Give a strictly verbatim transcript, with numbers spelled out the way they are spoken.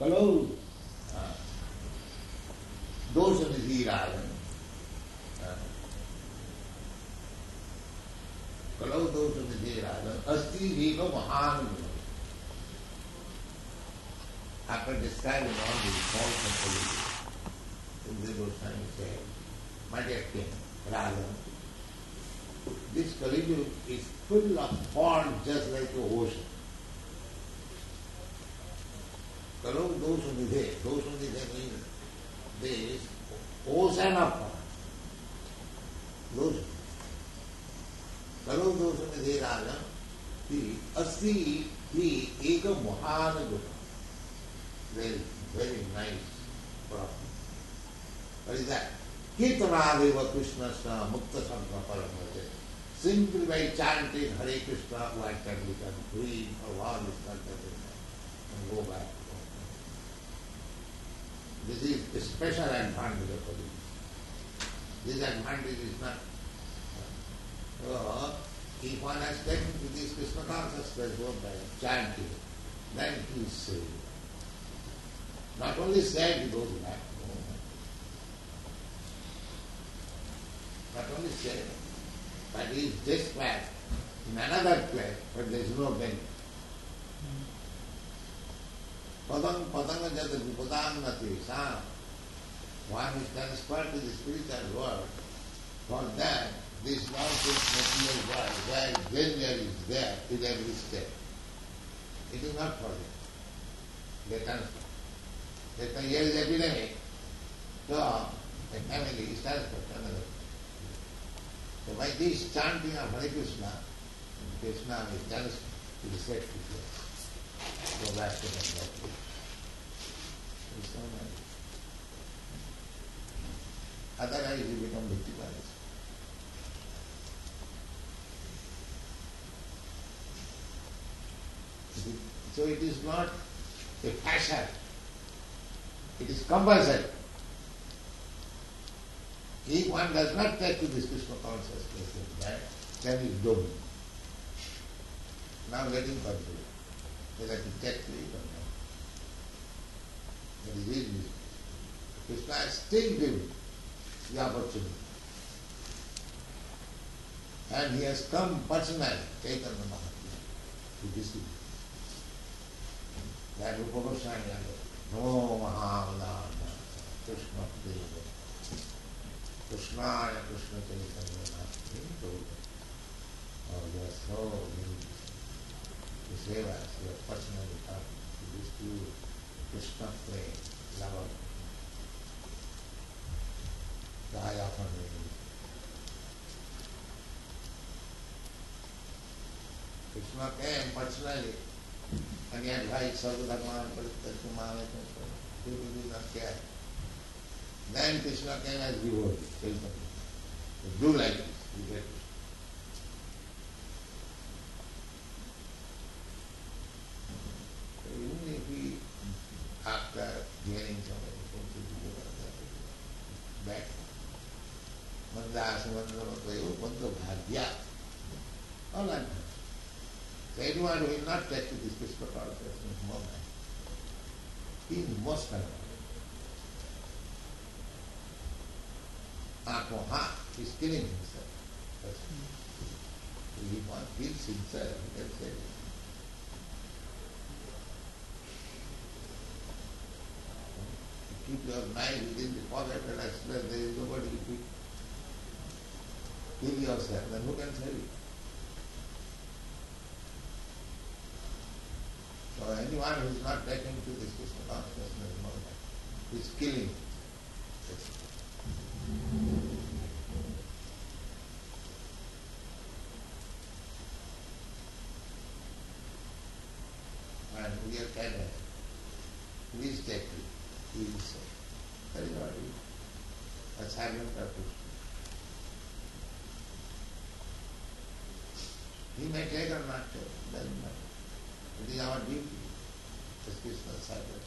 Kalau dosa nidhi rajan, kalau dosa nidhi rajan, asti vika mahan. After describing all these faults and pollutions, the Goswami said, my dear king, Rajan, this Kali is full of faults just like the ocean. Kalau dosa nidhi, dosa nidhi means this ocean of faults. Dosa. Kalau dosa nidhi Rajan, the asti he eka mahan guna. Very, very nice problem. What is that? Kirtanadeva Krishnasya Mukta Sankha Paramajaya. Simply by chanting Hare Krishna, one can become free for all this contemplation and go back. This is a special advantage of this. This advantage is not. So, if one has taken to this Krishna consciousness by chanting, then he is saved. Not only saved, he goes back home. Not only saved, but he is dispatched in another place, but there is no benefit. Padang padanga jata vipadannati sa. One is transferred to the spiritual world. For that, this nonsense material world, where danger is there in every step. It is not for them. They transfer. That here is epidemic, so the family is transferred to another. So by this chanting of Hare Krishna, Krishna is transferred to the safety place. Go back to the place. It's so nice. Otherwise you become victimized. So it is not a passion. It is compulsory. If one does not take to this Krishna consciousness like that, then he is doomed. Now let him control. Whether to take to it or not. That is easy. Krishna has still given the opportunity. And he has come personally, Chaitanya Mahaprabhu, to distribute. That Rupa Goswami understood. No Mahavadana, Krishna Deva, Krishnaya Krishna Chaitanya Mahaprabhu. Oh, you are so neat. The Sevas, you are personally talking to this pure Krishna flame, lover. Die upon me. Krishna came personally. And he advised Sarvadharman, Parityakumana, people do not care. Then Krishna came as devotee, Krishna. Do like this, you get it. So even if we, after hearing somebody, back, Mandas, Mandamatayo, Manda Bhagya, all that. So anyone who will not take to this Krishna consciousness moment, he is most unhappy. Atmoha, he is killing himself. That's if one kills himself, he can say it. You keep your mind within the pocket and express there is nobody to kill yourself, then who can save you? So anyone who is not taking to this Krishna consciousness moment is killing. And we are kind of, please take it, he will say. That is what it is. A silent purpose. He may take or not take, doesn't matter. It is our duty as Krishna silent.